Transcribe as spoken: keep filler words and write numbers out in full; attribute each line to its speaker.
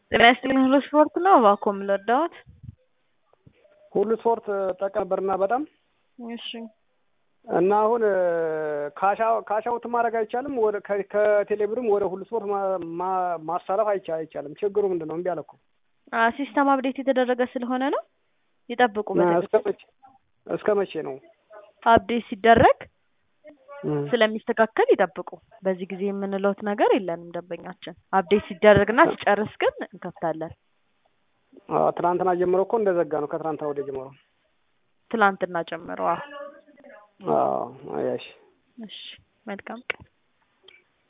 Speaker 1: ሬስሊንግ ሁሉ ስፖርት ነው እባክዎን ልርዳዎት?
Speaker 2: ሁሉ ስፖርት እጠቀም ነበርና በጣም
Speaker 1: እሺ
Speaker 2: እና አሁን ካሽ ካሽ አውት ማድረግ አይቻልም ወደ ከቴሌብርም ወደ ሁሉ ስፖርት ማሳለፍ አይቻልም። ችግሩ ምንድነው? እምቢ አለ እኮ።
Speaker 1: አ ሲስተም አፕዴት የተደረገ ስለሆነ ነው። ይጠብቁ በትዕግስት።
Speaker 2: እስከ መቼ ነው?
Speaker 1: አፕዴት ሲደረግ ስለሚስተካከል ይጠብቁ። በዚህ ጊዜ የምንለውት ነገር የለንም ደንበኛችን። አፕዴት ሲደረግና ሲጨርስ ግን እንከፍታለን።
Speaker 2: አዎ ትናንትና ጀምሮ እኮ እንደዘጋ ነው። ከትናንትና ወደ ጀምሮ
Speaker 1: ትናንትና ጀምሮ።
Speaker 2: አዎ አዎ። እሺ
Speaker 1: እሺ መልካም ቀን።